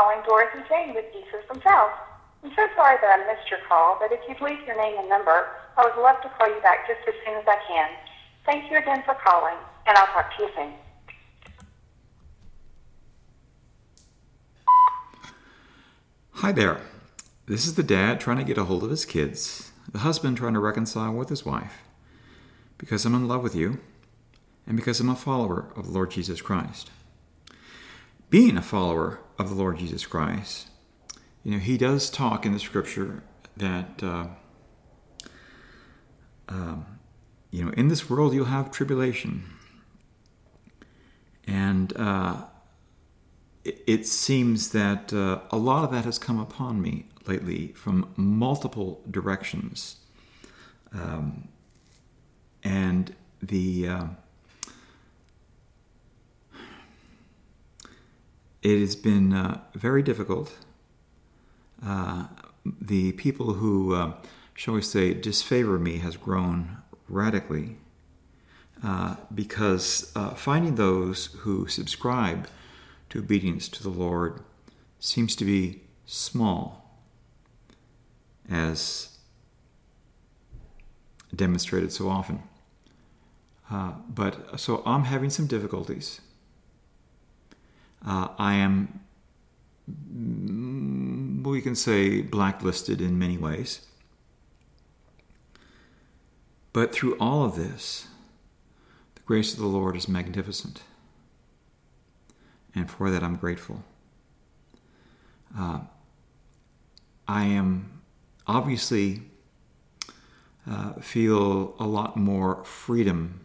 calling Dorothy Jane with Jesus themselves. I'm so sorry that I missed your call, but if you'd leave your name and number, I would love to call you back just as soon as I can. Thank you again for calling, and I'll talk to you soon. Hi there. This is the dad trying to get a hold of his kids, the husband trying to reconcile with his wife, because I'm in love with you and because I'm a follower of the Lord Jesus Christ. Being a follower of the Lord Jesus Christ, he does talk in the scripture that, in this world you'll have tribulation. And it seems that a lot of that has come upon me lately from multiple directions. And it has been very difficult. The people who, shall we say, disfavor me has grown radically because finding those who subscribe to obedience to the Lord seems to be small, as demonstrated so often. So I'm having some difficulties. I am, we can say, blacklisted in many ways. But through all of this, the grace of the Lord is magnificent. And for that I'm grateful. I am obviously feel a lot more freedom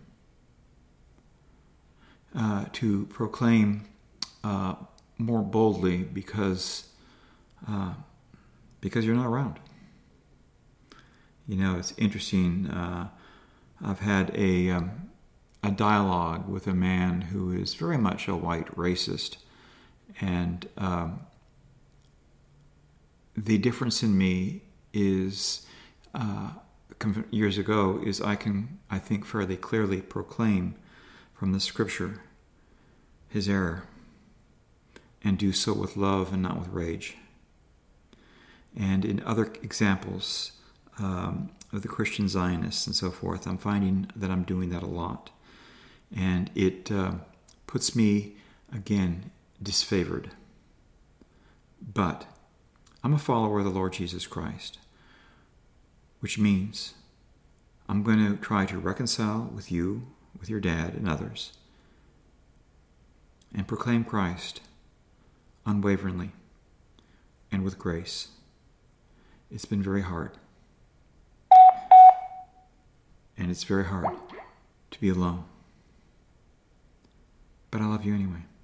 to proclaim more boldly because you're not around. It's interesting. I've had a dialogue with a man who is very much a white racist, and the difference in me is years ago is I think fairly clearly proclaim from the scripture his error, and do so with love and not with rage. And in other examples of the Christian Zionists and so forth, I'm finding that I'm doing that a lot. And it puts me, again, disfavored. But I'm a follower of the Lord Jesus Christ, which means I'm going to try to reconcile with you, with your dad and others, and proclaim Christ unwaveringly and with grace. It's been very hard. And it's very hard to be alone. But I love you anyway.